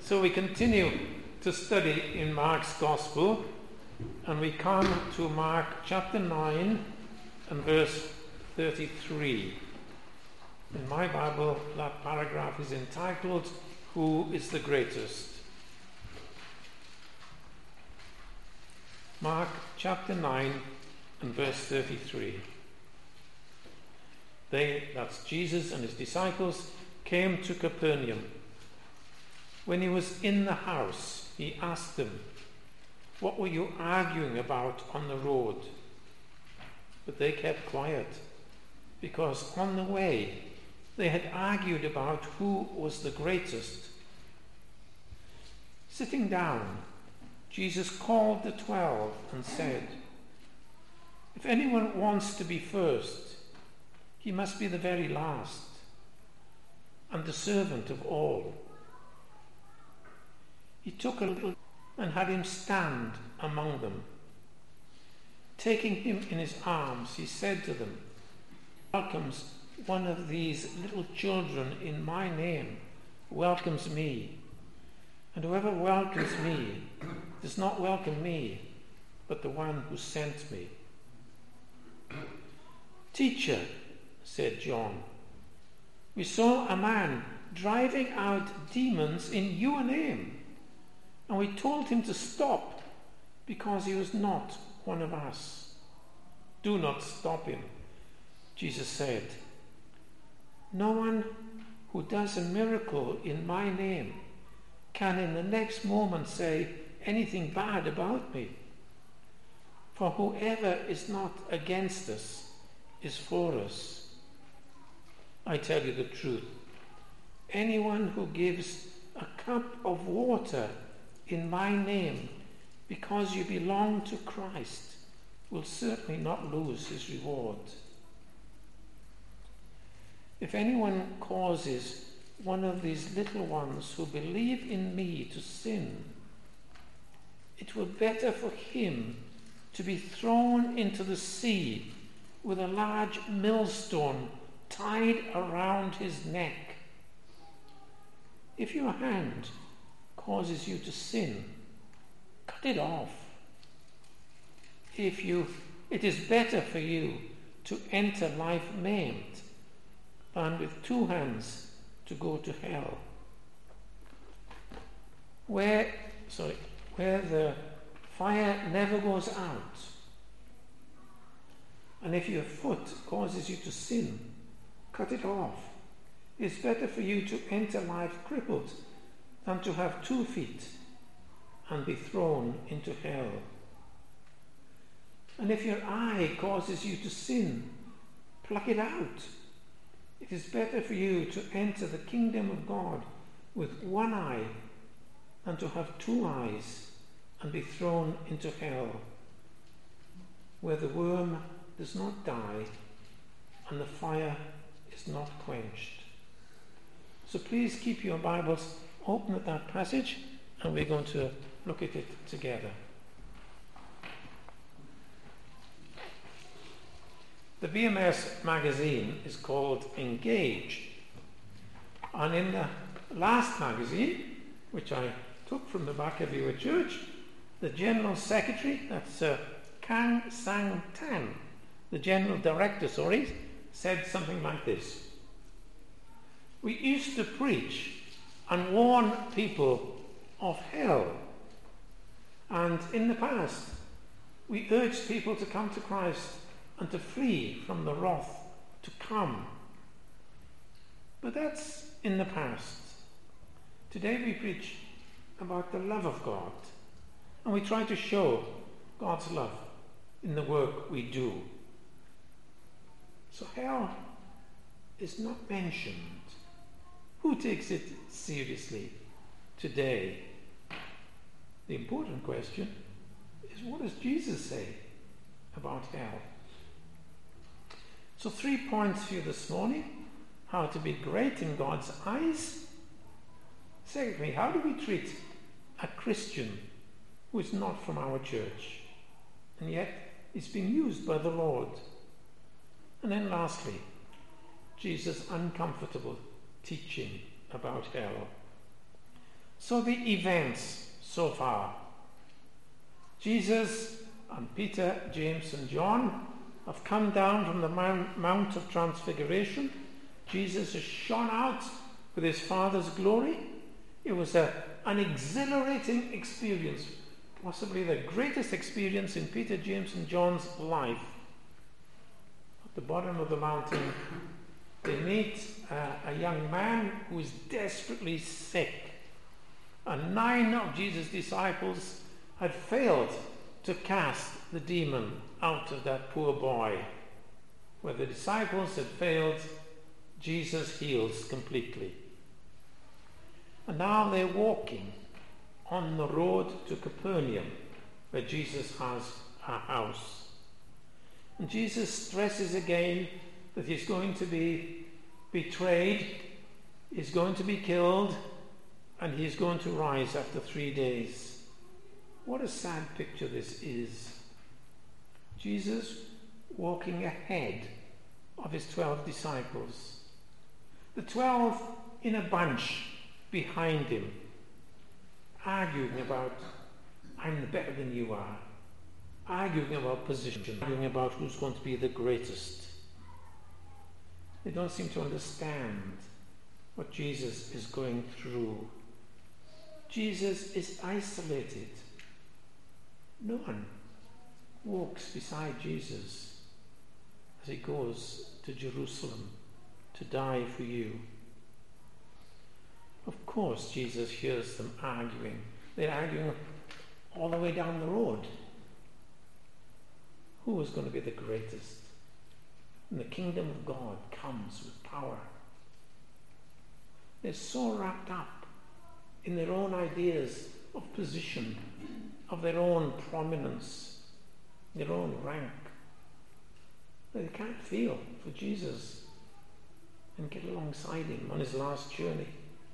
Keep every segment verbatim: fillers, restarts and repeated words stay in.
So we continue to study in Mark's Gospel, and we come to Mark chapter nine and verse thirty-three. In my Bible, that paragraph is entitled, "Who is the Greatest?" Mark chapter nine and verse thirty-three. They, that's Jesus and his disciples, came to Capernaum. When he was in the house, he asked them, "What were you arguing about on the road?" But they kept quiet, because on the way they had argued about who was the greatest. Sitting down, Jesus called the twelve and said, "If anyone wants to be first, he must be the very last and the servant of all." He took a little and had him stand among them. Taking him in his arms, he said to them, "Welcomes one of these little children in my name, welcomes me. And whoever welcomes me does not welcome me, but the one who sent me." "Teacher," said John, "we saw a man driving out demons in your name, and we told him to stop because he was not one of us." "Do not stop him," Jesus said. "No one who does a miracle in my name can in the next moment say anything bad about me. For whoever is not against us is for us. I tell you the truth. Anyone who gives a cup of water in my name because you belong to Christ will certainly not lose his reward. If anyone causes one of these little ones who believe in me to sin, it were better for him to be thrown into the sea with a large millstone tied around his neck. If your hand causes you to sin, cut it off. If you, it is better for you to enter life maimed than with two hands to go to hell, where, sorry, where the fire never goes out. And if your foot causes you to sin, cut it off. It's better for you to enter life crippled than to have two feet and be thrown into hell. And if your eye causes you to sin, pluck it out. It is better for you to enter the kingdom of God with one eye than to have two eyes and be thrown into hell, where the worm does not die and the fire is not quenched." So please keep your Bibles open at that passage, and we're going to look at it together. The B M S magazine is called Engage, and in the last magazine, which I took from the back of your church, the General Secretary, that's uh, Kang Sang Tan, the General Director, sorry, said something like this: "We used to preach and warn people of hell. And in the past, we urged people to come to Christ and to flee from the wrath to come. But that's in the past. Today we preach about the love of God, and we try to show God's love in the work we do. So hell is not mentioned. Who takes it seriously today? The important question is, what does Jesus say about hell? So three points for you this morning: how to be great in God's eyes. Secondly, how do we treat a Christian who is not from our church and yet is being used by the Lord? And then lastly, Jesus' uncomfortable teaching about hell. So the events so far. Jesus and Peter, James and John have come down from the Mount of Transfiguration. Jesus has shone out with his Father's glory. It was a, an exhilarating experience, possibly the greatest experience in Peter, James and John's life. At the bottom of the mountain, they meet uh, a young man who is desperately sick. And nine of Jesus' disciples had failed to cast the demon out of that poor boy. Where the disciples had failed, Jesus heals completely. And now they're walking on the road to Capernaum, where Jesus has a house. And Jesus stresses again that he's going to be betrayed, he's going to be killed, and he's going to rise after three days. What a sad picture this is. Jesus walking ahead of his twelve disciples. The twelve in a bunch behind him, arguing about, I'm better than you are. Arguing about position, arguing about who's going to be the greatest. They don't seem to understand what Jesus is going through. Jesus is isolated. No one walks beside Jesus as he goes to Jerusalem to die for you. Of course, Jesus hears them arguing. They're arguing all the way down the road. Who is going to be the greatest? And the kingdom of God comes with power. They're so wrapped up in their own ideas of position, of their own prominence, their own rank, that they can't feel for Jesus and get alongside him on his last journey.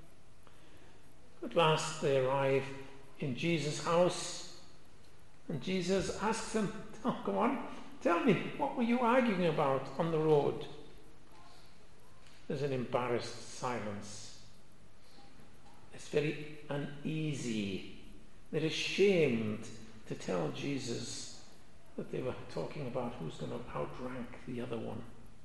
At last they arrive in Jesus' house, and Jesus asks them, oh, come on, tell me, what were you arguing about on the road? There's an embarrassed silence. It's very uneasy. They're ashamed to tell Jesus that they were talking about who's going to outrank the other one.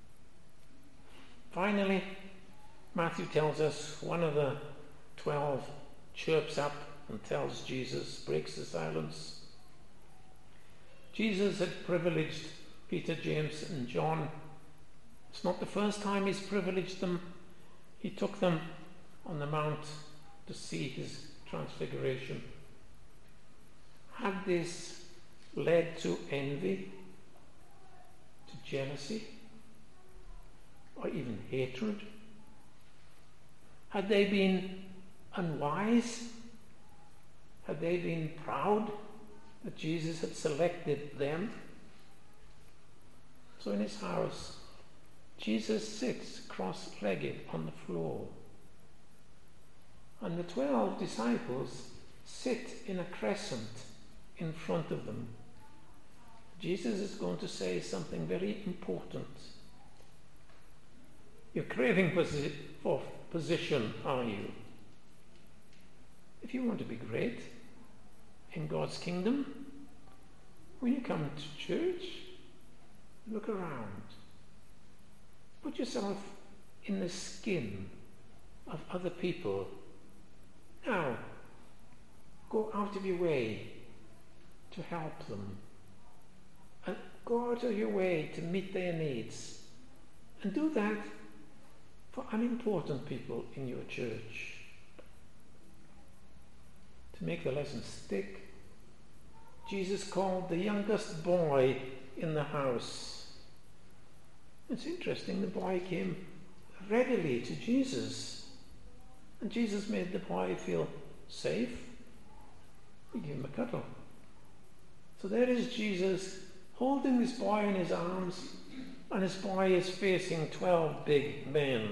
Finally, Matthew tells us one of the twelve chirps up and tells Jesus, breaks the silence. Jesus had privileged Peter, James and John. It's not the first time he's privileged them. He took them on the mount to see his transfiguration. Had this led to envy, to jealousy, or even hatred? Had they been unwise? Had they been proud that Jesus had selected them? So in his house, Jesus sits cross-legged on the floor. And the twelve disciples sit in a crescent in front of them. Jesus is going to say something very important. You're craving posi- for position, are you? If you want to be great in God's kingdom, when you come to church, look around. Put yourself in the skin of other people. Now, go out of your way to help them. And go out of your way to meet their needs. And do that for unimportant people in your church. To make the lesson stick, Jesus called the youngest boy in the house. It's interesting, the boy came readily to Jesus. And Jesus made the boy feel safe. He gave him a cuddle. So there is Jesus holding this boy in his arms, and this boy is facing twelve big men.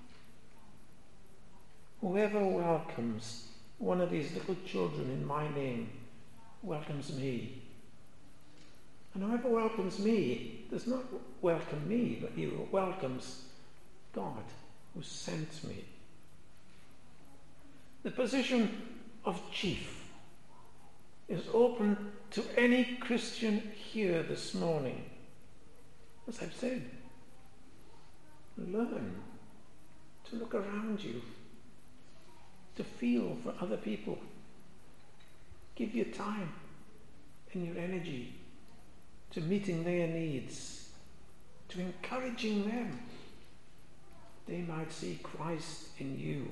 Whoever welcomes one of these little children in my name welcomes me. And whoever welcomes me does not welcome me, but he welcomes God who sent me. The position of chief is open to any Christian here this morning. As I've said, learn to look around you, to feel for other people. Give your time and your energy to meeting their needs, to encouraging them. They might see Christ in you.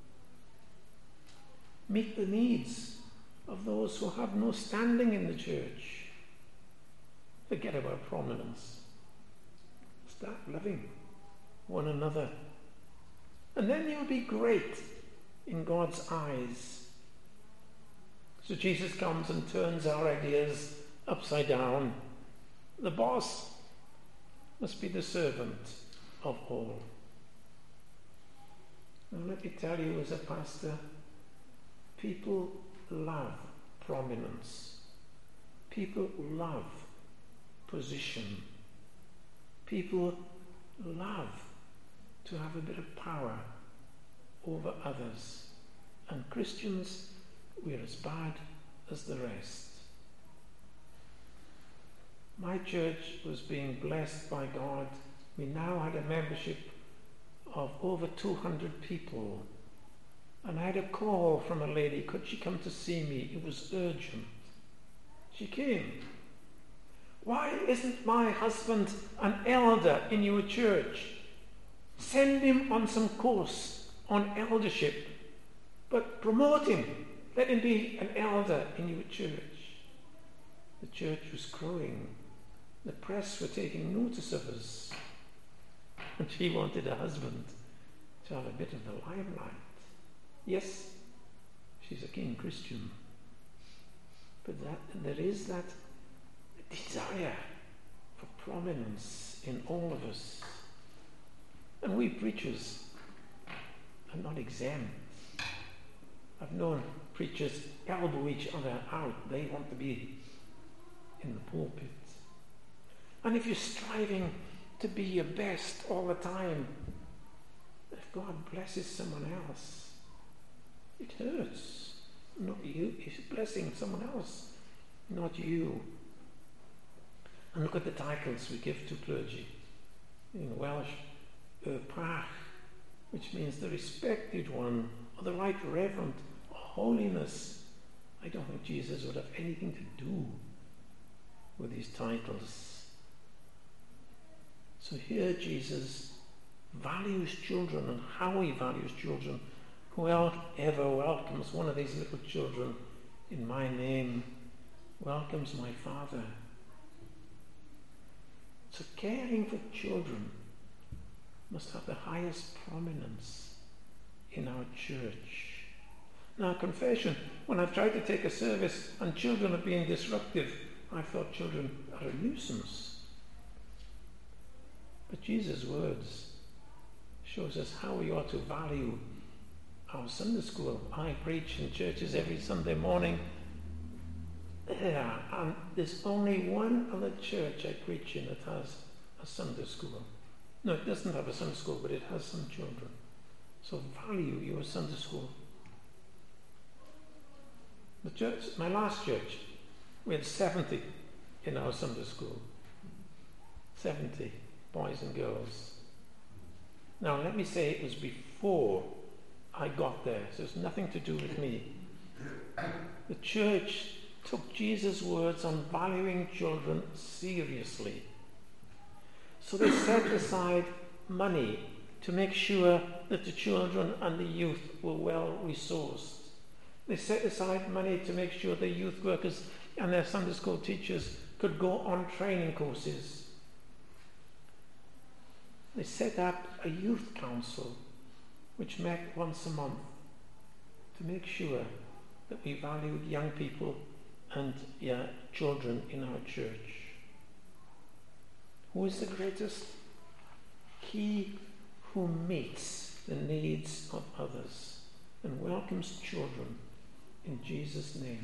Meet the needs of those who have no standing in the church. Forget about prominence. Start loving one another. And then you'll be great in God's eyes. So Jesus comes and turns our ideas upside down. The boss must be the servant of all. Now let me tell you, as a pastor, people love prominence. People love position. People love to have a bit of power over others. And Christians, we're as bad as the rest. My church was being blessed by God. We now had a membership of over two hundred people. And I had a call from a lady, could she come to see me? It was urgent. She came. Why isn't my husband an elder in your church? Send him on some course on eldership, but promote him. Let him be an elder in your church. The church was growing. The press were taking notice of us. And she wanted a husband to have a bit of the limelight. Yes, she's a keen Christian. But that, there is that desire for prominence in all of us. And we preachers are not exempt. I've known preachers elbow each other out. They want to be in the pulpit. And if you're striving to be your best all the time, if God blesses someone else, it hurts. Not you. He's blessing someone else, not you. And look at the titles we give to clergy. In Welsh, y Prach, which means the respected one, or the right reverend, or holiness. I don't think Jesus would have anything to do with these titles. So here Jesus values children, and how he values children. Whoever welcomes one of these little children in my name welcomes my Father. So caring for children must have the highest prominence in our church. Now, confession, when I've tried to take a service and children are being disruptive, I thought children are a nuisance. But Jesus' words shows us how we ought to value our Sunday school. I preach in churches every Sunday morning. Yeah, and there's only one other church I preach in that has a Sunday school. No, it doesn't have a Sunday school, but it has some children. So value your Sunday school. The church, my last church, we had seventy in our Sunday school. seventy boys and girls. Now, let me say it was before I got there, so it's nothing to do with me. The church took Jesus' words on valuing children seriously. So they set aside money to make sure that the children and the youth were well resourced. They set aside money to make sure the youth workers and their Sunday school teachers could go on training courses. They set up a youth council which met once a month to make sure that we valued young people and yeah, children in our church. Who is the greatest? He who meets the needs of others and welcomes children in Jesus' name.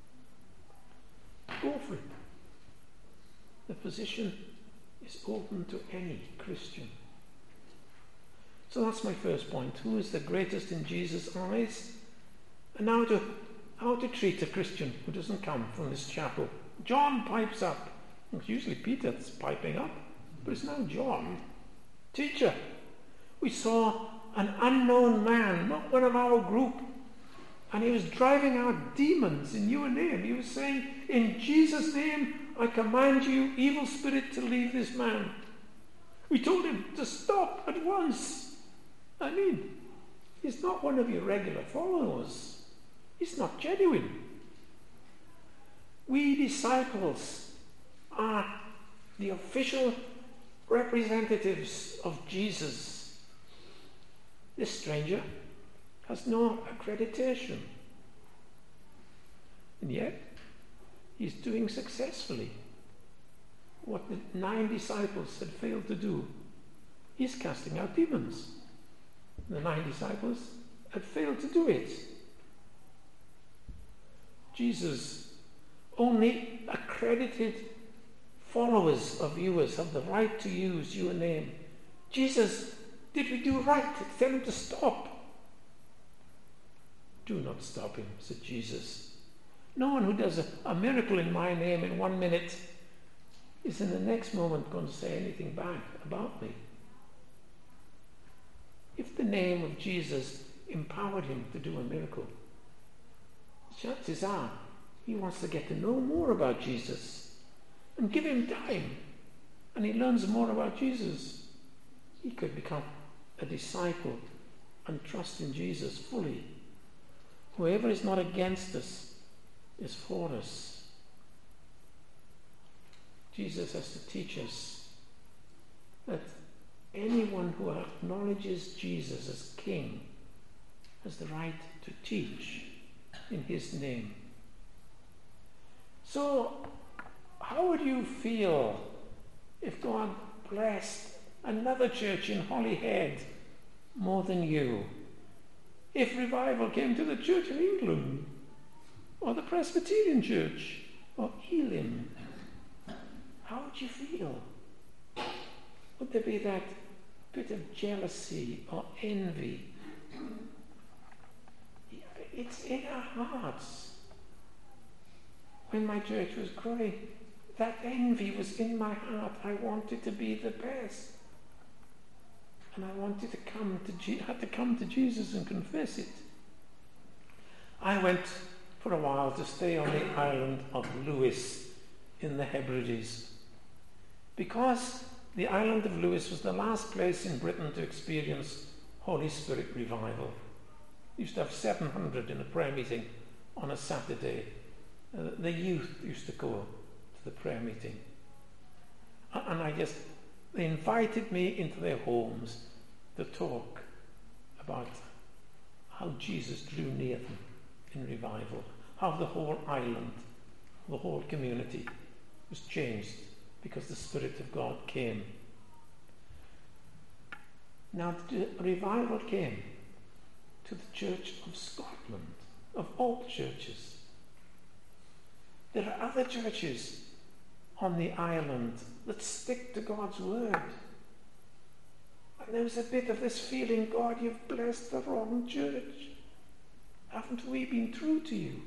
Go for it. The position is open to any Christian. So that's my first point. Who is the greatest in Jesus' eyes? And now to how to treat a Christian who doesn't come from this chapel. John pipes up. It's usually Peter that's piping up, but it's now John. Teacher, we saw an unknown man, not one of our group, and he was driving out demons in your name. He was saying, in Jesus' name, I command you, evil spirit, to leave this man. We told him to stop at once. I mean, he's not one of your regular followers. He's not genuine. We disciples are the official representatives of Jesus. This stranger has no accreditation. And yet, he's doing successfully what the nine disciples had failed to do. He's casting out demons. The nine disciples had failed to do it. Jesus, only accredited followers of yours have the right to use your name. Jesus, did we do right to tell him to stop? Do not stop him, said Jesus. No one who does a, a miracle in my name in one minute is in the next moment going to say anything bad about me. If the name of Jesus empowered him to do a miracle, chances are he wants to get to know more about Jesus, and give him time and he learns more about Jesus. He could become a disciple and trust in Jesus fully. Whoever is not against us is for us. Jesus has to teach us that anyone who acknowledges Jesus as King has the right to teach in his name. So, how would you feel if God blessed another church in Holyhead more than you? If revival came to the Church of England, or the Presbyterian Church, or Elim, how would you feel? Would there be that bit of jealousy or envy? It's in our hearts. When my church was growing, that envy was in my heart. I wanted to be the best. And I wanted to come to Je- had to come to Jesus and confess it. I went for a while to stay on the island of Lewis in the Hebrides, because the island of Lewis was the last place in Britain to experience Holy Spirit revival. Used to have seven hundred in a prayer meeting on a Saturday. Uh, the youth used to go to the prayer meeting. And I just, they invited me into their homes to talk about how Jesus drew near them in revival, how the whole island, the whole community was changed because the Spirit of God came. Now the revival came to the Church of Scotland, of all churches. There are other churches on the island that stick to God's word. And there was a bit of this feeling, God, you've blessed the wrong church. Haven't we been true to you?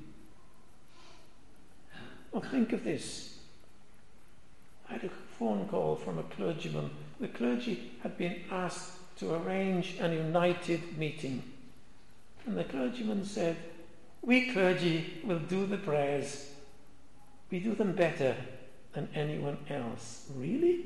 Well, think of this. I had a phone call from a clergyman. The clergy had been asked to arrange an united meeting. And the clergyman said, we clergy will do the prayers. We do them better than anyone else. Really?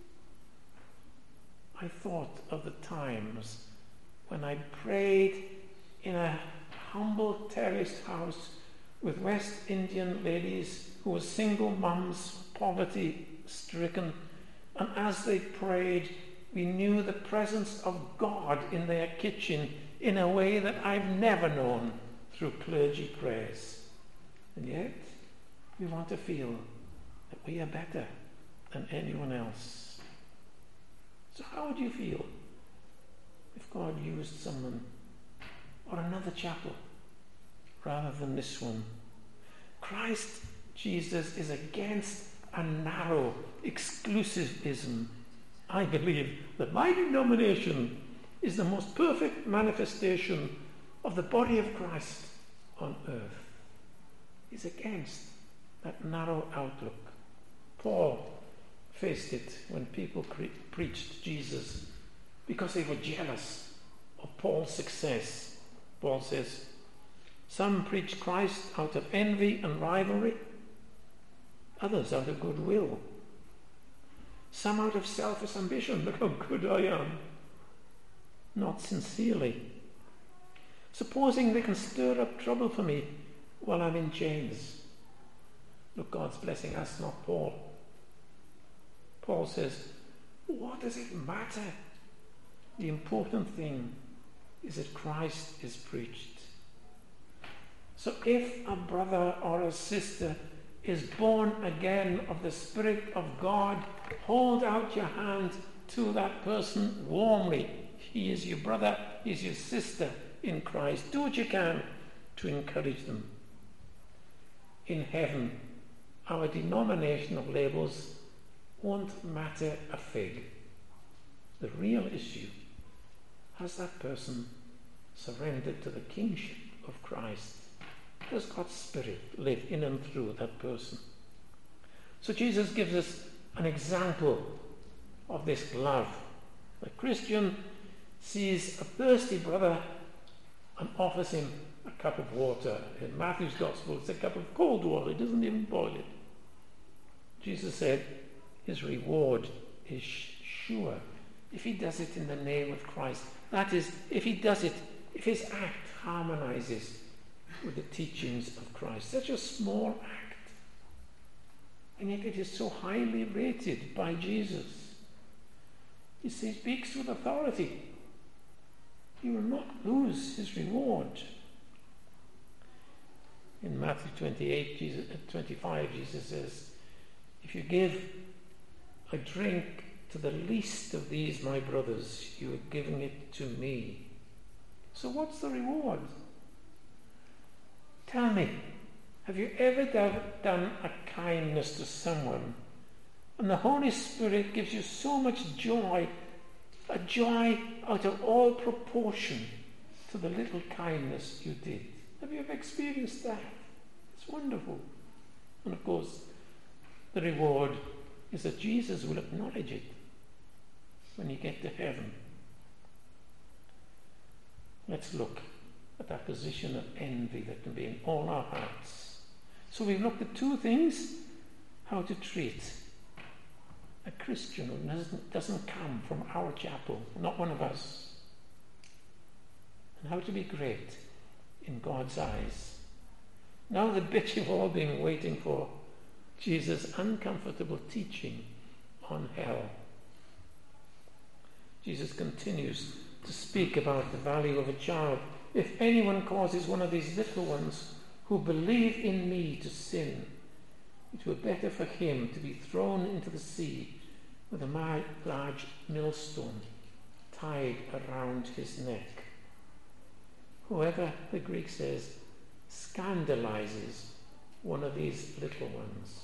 I thought of the times when I prayed in a humble terraced house with West Indian ladies who were single mums, poverty stricken, and as they prayed, we knew the presence of God in their kitchen in a way that I've never known through clergy prayers. And yet, we want to feel that we are better than anyone else. So how would you feel if God used someone or another chapel rather than this one? Christ Jesus is against a narrow exclusivism. I believe that my denomination is the most perfect manifestation of the body of Christ. on earth. He's against that narrow outlook. Paul faced it when people cre- preached Jesus because they were jealous of Paul's success. Paul says, some preach Christ out of envy and rivalry, others out of goodwill, some out of selfish ambition. Look how good I am. Not sincerely. Supposing they can stir up trouble for me while I'm in chains. Look, God's blessing us, not Paul. Paul says, what does it matter? The important thing is that Christ is preached. So if a brother or a sister is born again of the Spirit of God, hold out your hand to that person warmly. He is your brother, he is your sister in Christ. Do what you can to encourage them. In heaven, our denominational labels won't matter a fig. The real issue, has that person surrendered to the kingship of Christ? Does God's Spirit live in and through that person? So Jesus gives us an example of this love. A Christian sees a thirsty brother and offers him a cup of water. In Matthew's Gospel, it's a cup of cold water. He doesn't even boil it. Jesus said his reward is sure if he does it in the name of Christ. That is, if he does it, if his act harmonizes with the teachings of Christ. Such a small act, and yet it is so highly rated by Jesus. He speaks with authority. He will not lose his reward. In Matthew twenty-eight, Jesus, twenty-five, Jesus says, if you give a drink to the least of these my brothers, you are giving it to me. So what's the reward? Tell me, have you ever done a kindness to someone and the Holy Spirit gives you so much joy, a joy out of all proportion to the little kindness you did? Have you ever experienced that? It's wonderful. And of course, the reward is that Jesus will acknowledge it when you get to heaven. Let's look at that position of envy that can be in all our hearts. So we've looked at two things: how to treat a Christian who doesn't, doesn't come from our chapel, not one of us, and how to be great in God's eyes. Now the bit you've all been waiting for, Jesus' uncomfortable teaching on hell. Jesus continues to speak about the value of a child. If anyone causes one of these little ones who believe in me to sin, it were better for him to be thrown into the sea with a large millstone tied around his neck. Whoever, the Greek says, scandalizes one of these little ones.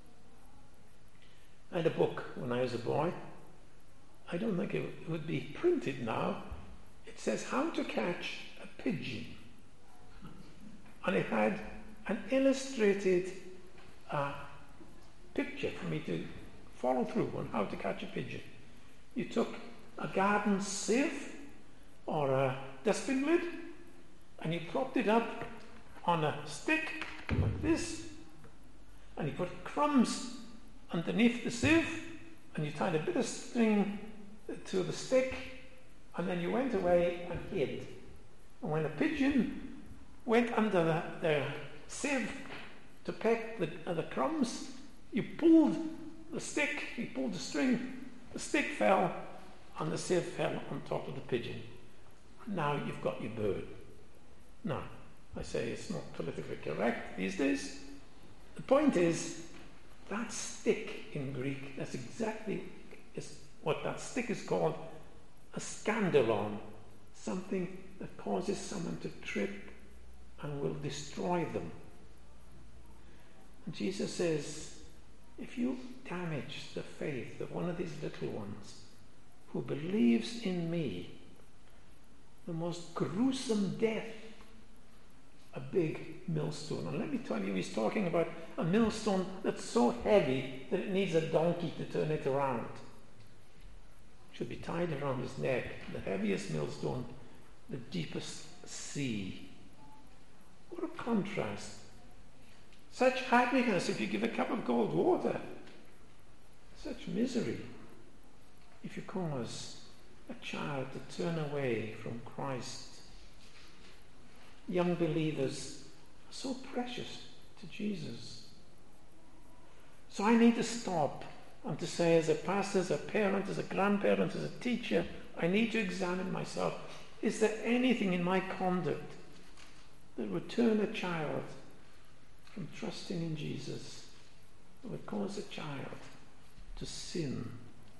I had a book when I was a boy. I don't think it would be printed now. It says How to Catch a Pigeon. And it had an illustrated uh, picture for me to follow through on how to catch a pigeon. You took a garden sieve or a dustbin lid and you propped it up on a stick like this, and you put crumbs underneath the sieve and you tied a bit of string to the stick, and then you went away and hid. And when a pigeon went under the, the sieve to peck the, uh, the crumbs, you pulled the stick, you pulled the string, the stick fell, and the sieve fell on top of the pigeon. Now you've got your bird. Now, I say it's not politically correct these days. The point is, that stick in Greek, that's exactly is what that stick is called, a scandalon, something that causes someone to trip and will destroy them. And Jesus says, if you damage the faith of one of these little ones who believes in me, the most gruesome death a big millstone. And let me tell you, he's talking about a millstone that's so heavy that it needs a donkey to turn it around. It should be tied around his neck. The heaviest millstone, the deepest sea. What a contrast. Such happiness if you give a cup of cold water. Such misery if you cause a child to turn away from Christ. Young believers are so precious to Jesus. So I need to stop and to say, as a pastor, as a parent, as a grandparent, as a teacher, I need to examine myself. Is there anything in my conduct that would turn a child from trusting in Jesus, that would cause a child to sin?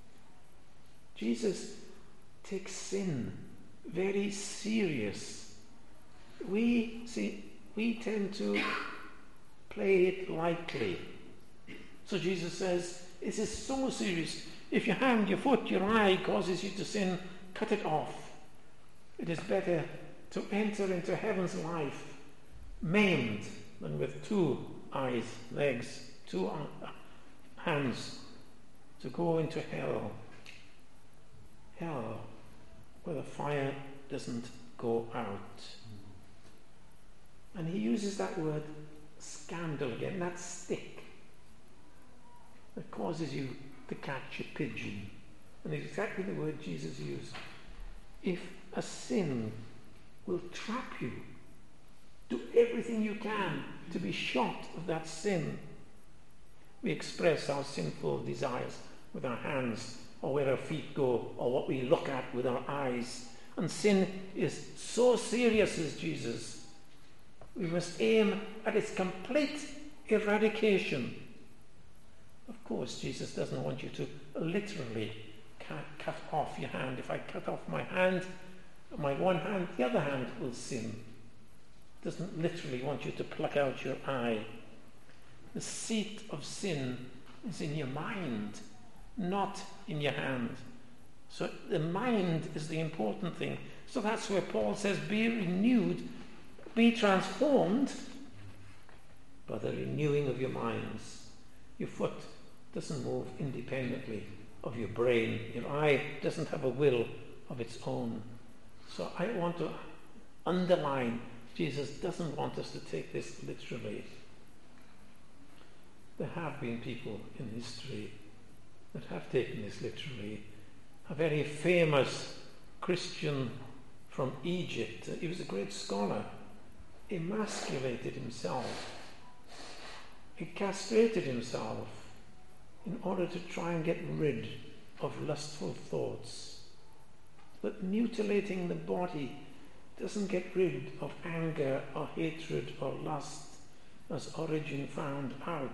Jesus takes sin very serious. We see, we tend to play it lightly. So Jesus says, this is so serious. If your hand, your foot, your eye causes you to sin, cut it off. It is better to enter into heaven's life maimed than with two eyes, legs, two hands, to go into hell. Hell, where the fire doesn't go out. And he uses that word scandal again, that stick that causes you to catch a pigeon. And it's exactly the word Jesus used. If a sin will trap you, do everything you can to be shot of that sin. We express our sinful desires with our hands, or where our feet go, or what we look at with our eyes. And sin is so serious, says Jesus. We must aim at its complete eradication. Of course, Jesus doesn't want you to literally cut, cut off your hand. If I cut off my hand, my one hand, the other hand will sin. Doesn't literally want you to pluck out your eye. The seat of sin is in your mind, not in your hand. So the mind is the important thing. So that's where Paul says, be renewed, be transformed by the renewing of your minds. Your foot doesn't move independently of your brain. Your eye doesn't have a will of its own. So I want to underline, Jesus doesn't want us to take this literally. There have been people in history that have taken this literally. A very famous Christian from Egypt, he was a great scholar, emasculated himself. He castrated himself in order to try and get rid of lustful thoughts. But mutilating the body doesn't get rid of anger or hatred or lust, as Origen found out.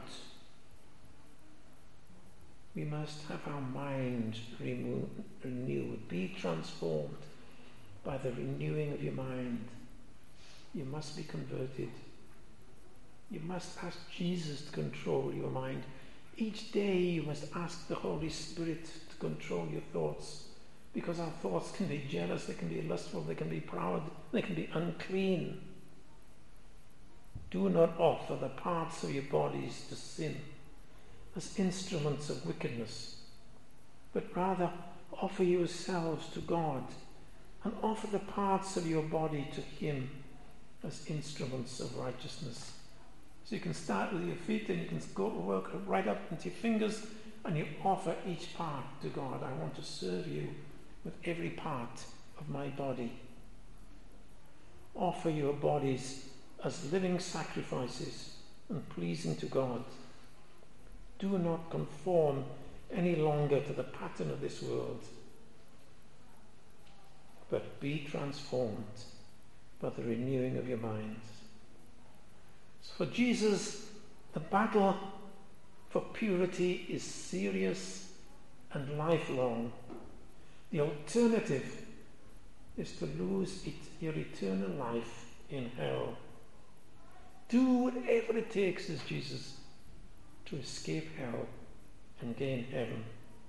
We must have our mind remo- renewed, be transformed by the renewing of your mind. You must be converted. You must ask Jesus to control your mind. Each day you must ask the Holy Spirit to control your thoughts, because our thoughts can be jealous, they can be lustful, they can be proud, they can be unclean. Do not offer the parts of your bodies to sin as instruments of wickedness, but rather offer yourselves to God and offer the parts of your body to Him as instruments of righteousness. So you can start with your feet and you can go to work right up into your fingers and you offer each part to God. I want to serve you with every part of my body. Offer your bodies as living sacrifices and pleasing to God. Do not conform any longer to the pattern of this world, but be transformed by the renewing of your minds. So for Jesus, the battle for purity is serious and lifelong. The alternative is to lose it, your eternal life in hell. Do whatever it takes, says Jesus, to escape hell and gain heaven.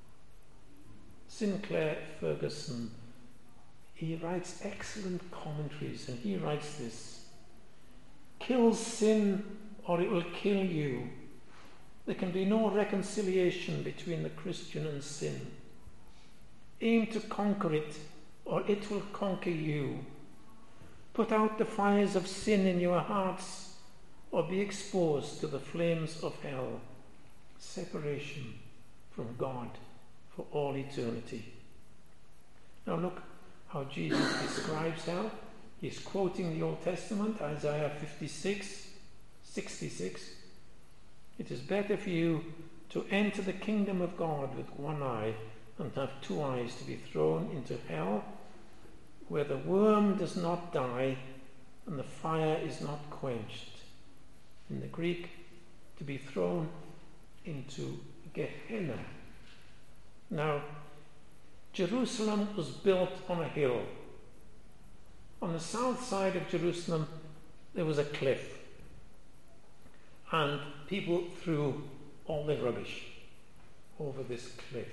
Sinclair Ferguson, he writes excellent commentaries, and he writes this: Kill sin or it will kill you. There can be no reconciliation between the Christian and sin. Aim to conquer it or it will conquer you. Put out the fires of sin in your hearts or be exposed to the flames of hell. Separation from God for all eternity. Now look how Jesus describes hell. He's quoting the Old Testament, Isaiah fifty-six, sixty-six. It is better for you to enter the kingdom of God with one eye than to have two eyes to be thrown into hell, where the worm does not die and the fire is not quenched. In the Greek, to be thrown into Gehenna. Now, Jerusalem was built on a hill. On the south side of Jerusalem, there was a cliff. And people threw all their rubbish over this cliff.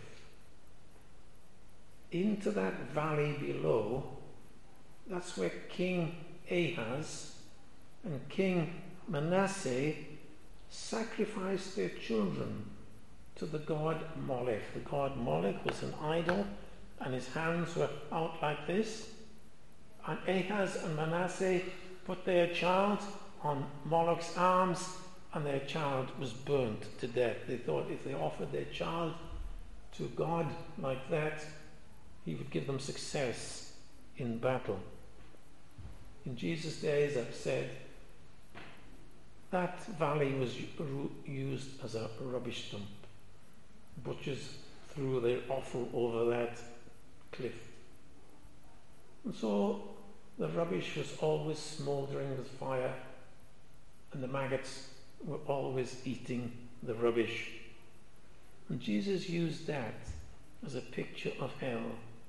Into that valley below, that's where King Ahaz and King Manasseh sacrificed their children to the god Molech. The god Molech was an idol, and his hands were out like this. And Ahaz and Manasseh put their child on Moloch's arms, and their child was burnt to death. They thought if they offered their child to God like that, he would give them success in battle. In Jesus' days, I've said, that valley was used as a rubbish dump. Butchers threw their offal over that cliff. And so the rubbish was always smouldering with fire, and the maggots were always eating the rubbish. And Jesus used that as a picture of hell.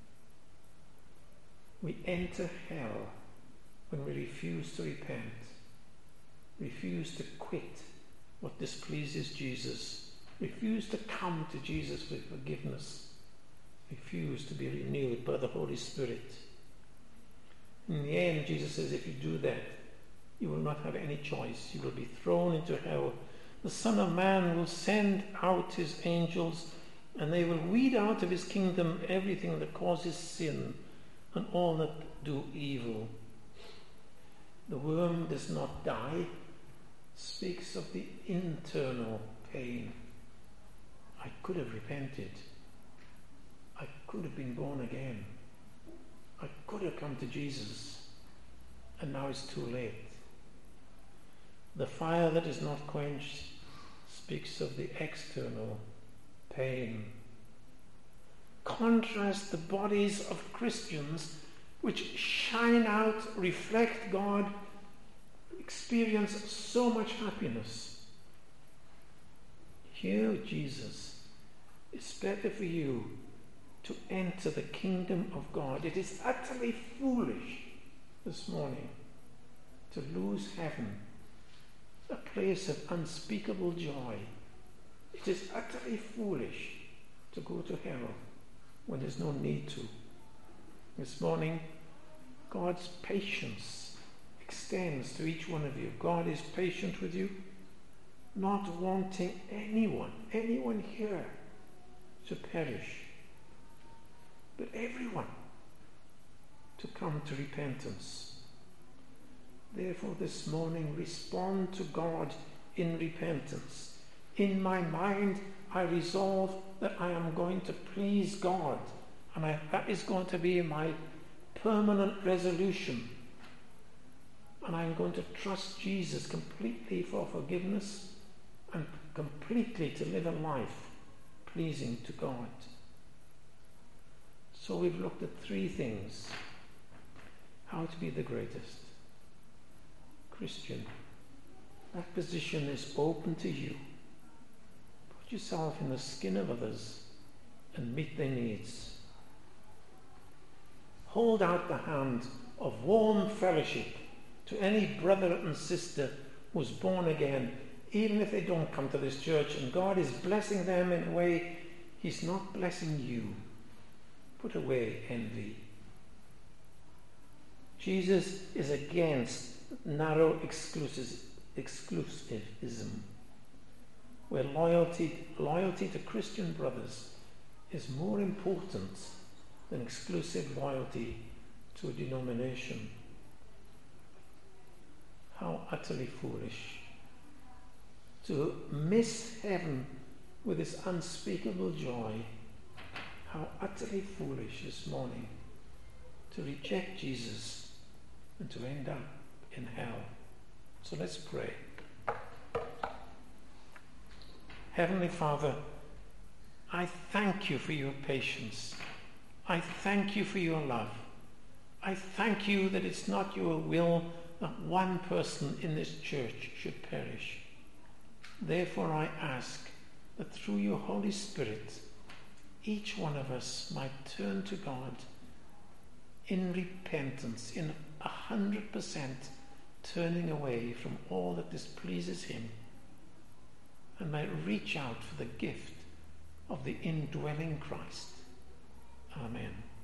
We enter hell when we refuse to repent, refuse to quit what displeases Jesus, refuse to come to Jesus for forgiveness, refuse to be renewed by the Holy Spirit. In the end, Jesus says, if you do that, you will not have any choice. You will be thrown into hell. The Son of Man will send out his angels, and they will weed out of his kingdom everything that causes sin and all that do evil. The worm does not die, speaks of the internal pain. I could have repented. I could have been born again. I could have come to Jesus, and now it's too late. The fire that is not quenched speaks of the external pain. Contrast the bodies of Christians which shine out, reflect God, experience so much happiness. Here, Jesus, it's better for you to enter the kingdom of God. It is utterly foolish this morning to lose heaven, a place of unspeakable joy. It is utterly foolish to go to hell when there's no need to. This morning, God's patience extends to each one of you. God is patient with you, not wanting anyone, anyone here to perish, but everyone to come to repentance. Therefore, this morning, respond to God in repentance. In my mind, I resolve that I am going to please God, and I, that is going to be my permanent resolution. And I'm going to trust Jesus completely for forgiveness and completely to live a life pleasing to God. So we've looked at three things. How to be the greatest. Christian, that position is open to you. Put yourself in the skin of others and meet their needs. Hold out the hand of warm fellowship to any brother and sister who's born again, even if they don't come to this church, and God is blessing them in a way He's not blessing you. Put away envy. Jesus is against narrow exclusive, exclusivism, where loyalty, loyalty to Christian brothers is more important than exclusive loyalty to a denomination. How utterly foolish to miss heaven with this unspeakable joy. How utterly foolish this morning to reject Jesus and to end up in hell. So let's pray. Heavenly Father, I thank you for your patience. I thank you for your love. I thank you that it's not your will that one person in this church should perish. Therefore I ask that through your Holy Spirit, each one of us might turn to God in repentance, in a hundred percent turning away from all that displeases him, and might reach out for the gift of the indwelling Christ. Amen.